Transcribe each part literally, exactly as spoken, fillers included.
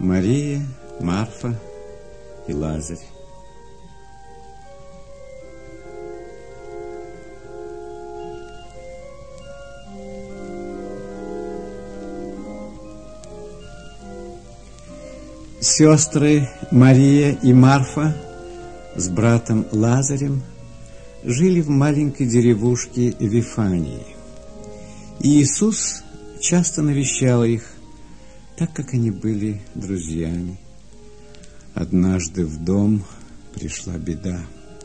Мария, Марфа и Лазарь. Сестры Мария и Марфа с братом Лазарем жили в маленькой деревушке Вифании. И Иисус часто навещал их, так как они были друзьями. Однажды в дом пришла беда.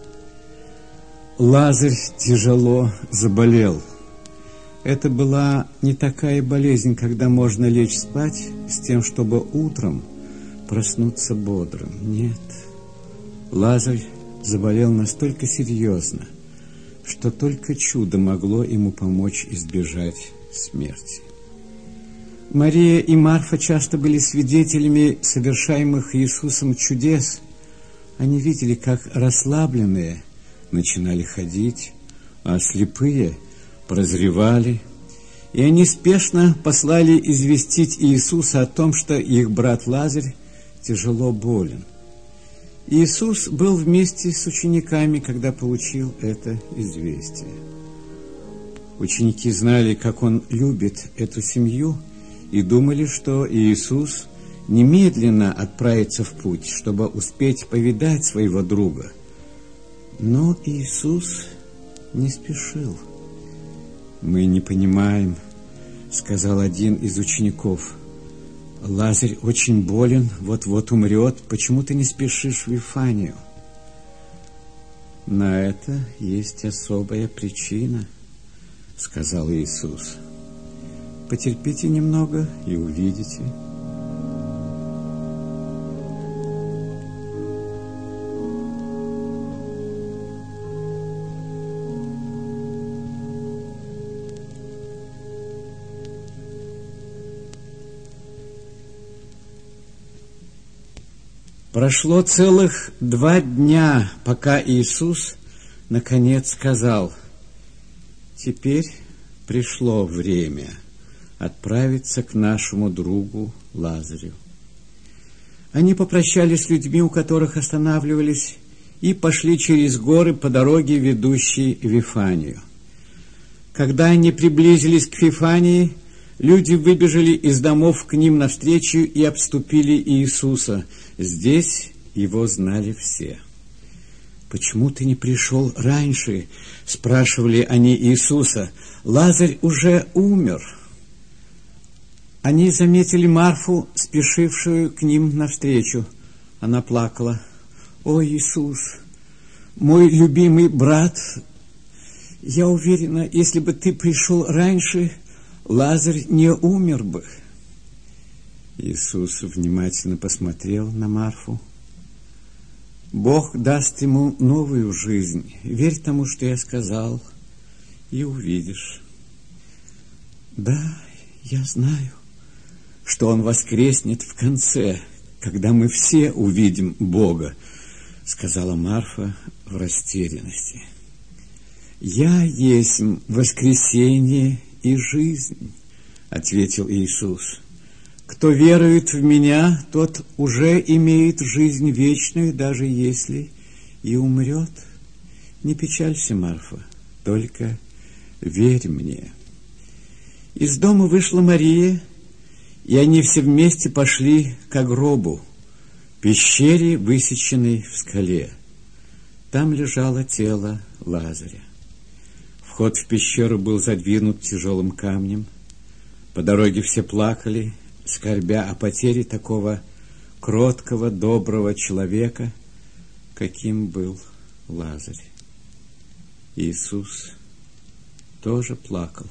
Лазарь тяжело заболел. Это была не такая болезнь, когда можно лечь спать с тем, чтобы утром проснуться бодрым. Нет, Лазарь заболел настолько серьезно, что только чудо могло ему помочь избежать смерти. Мария и Марфа часто были свидетелями совершаемых Иисусом чудес. Они видели, как расслабленные начинали ходить, а слепые прозревали, и они спешно послали известить Иисуса о том, что их брат Лазарь тяжело болен. Иисус был вместе с учениками, когда получил это известие. Ученики знали, как Он любит эту семью, и думали, что Иисус немедленно отправится в путь, чтобы успеть повидать своего друга. Но Иисус не спешил. «Мы не понимаем», — сказал один из учеников. «Лазарь очень болен, вот-вот умрет. Почему ты не спешишь в Вифанию?» «На это есть особая причина», — сказал Иисус. «Потерпите немного и увидите». Прошло целых два дня, пока Иисус наконец сказал: «Теперь пришло время отправиться к нашему другу Лазарю». Они попрощались с людьми, у которых останавливались, и пошли через горы по дороге, ведущей в Вифанию. Когда они приблизились к Вифании, люди выбежали из домов к ним навстречу и обступили Иисуса. Здесь его знали все. «Почему ты не пришел раньше?» — спрашивали они Иисуса. «Лазарь уже умер». Они заметили Марфу, спешившую к ним навстречу. Она плакала. «О, Иисус, мой любимый брат, я уверена, если бы ты пришел раньше, Лазарь не умер бы». Иисус внимательно посмотрел на Марфу. «Бог даст ему новую жизнь. Верь тому, что я сказал, и увидишь». «Да, я знаю, что он воскреснет в конце, когда мы все увидим Бога», — сказала Марфа в растерянности. «Я есть воскресение и жизнь», — ответил Иисус. «Кто верует в Меня, тот уже имеет жизнь вечную, даже если и умрет. Не печалься, Марфа, только верь Мне». Из дома вышла Мария, и они все вместе пошли к гробу, пещере, высеченной в скале. Там лежало тело Лазаря. Вход в пещеру был задвинут тяжелым камнем. По дороге все плакали, скорбя о потере такого кроткого, доброго человека, каким был Лазарь. Иисус тоже плакал.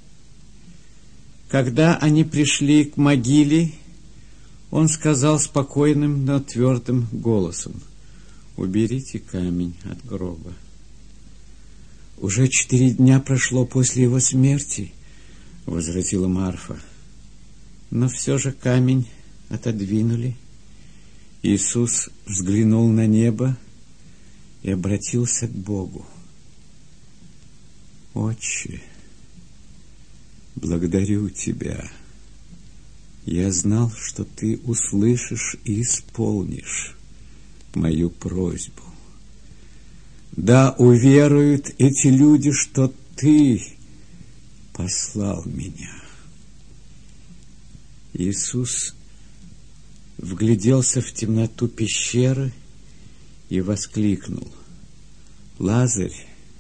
Когда они пришли к могиле, Он сказал спокойным, но твердым голосом: «Уберите камень от гроба». «Уже четыре дня прошло после его смерти», — возразила Марфа. Но все же камень отодвинули. Иисус взглянул на небо и обратился к Богу: «Отче, благодарю Тебя Я знал, что ты услышишь и исполнишь мою просьбу. Да уверуют эти люди, что ты послал меня. Иисус вгляделся в темноту пещеры и воскликнул: Лазарь,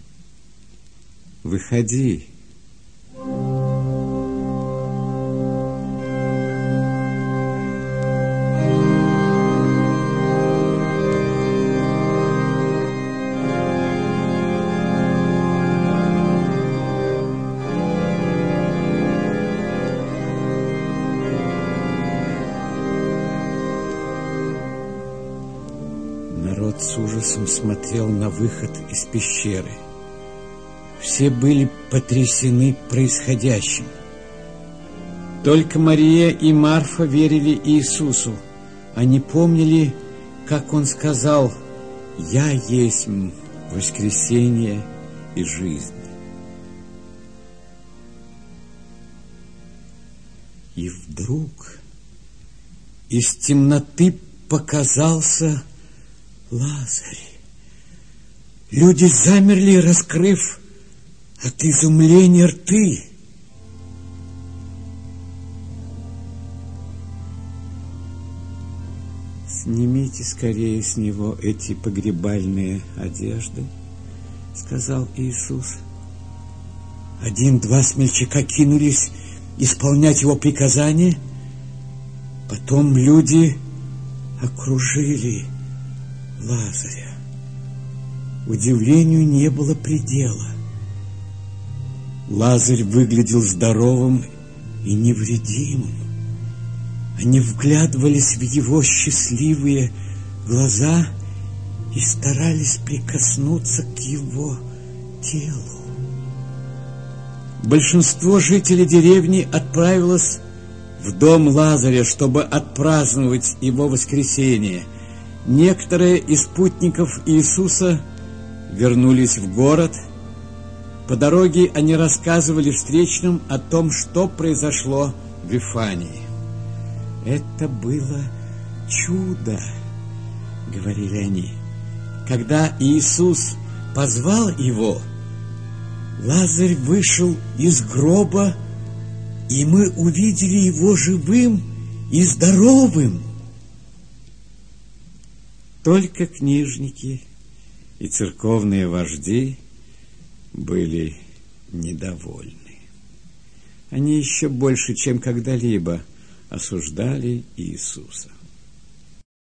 выходи. Народ с ужасом смотрел на выход из пещеры. Все были потрясены происходящим. Только Мария и Марфа верили Иисусу. Они помнили, как Он сказал: «Я есть воскресение и жизнь». И вдруг из темноты показался Лазарь. Люди замерли, раскрыв от изумления рты. «Снимите скорее с него эти погребальные одежды», — сказал Иисус. Один-два смельчака кинулись исполнять его приказание. Потом люди окружили Лазаря. Удивлению не было предела. Лазарь выглядел здоровым и невредимым. Они вглядывались в его счастливые глаза и старались прикоснуться к его телу. Большинство жителей деревни отправилось в дом Лазаря, чтобы отпраздновать его воскресение. Некоторые из спутников Иисуса вернулись в город. По дороге они рассказывали встречным о том, что произошло в Вифании. «Это было чудо», — говорили они. Когда Иисус позвал его, Лазарь вышел из гроба, и мы увидели его живым и здоровым. Только книжники и церковные вожди были недовольны. Они еще больше, чем когда-либо, осуждали Иисуса.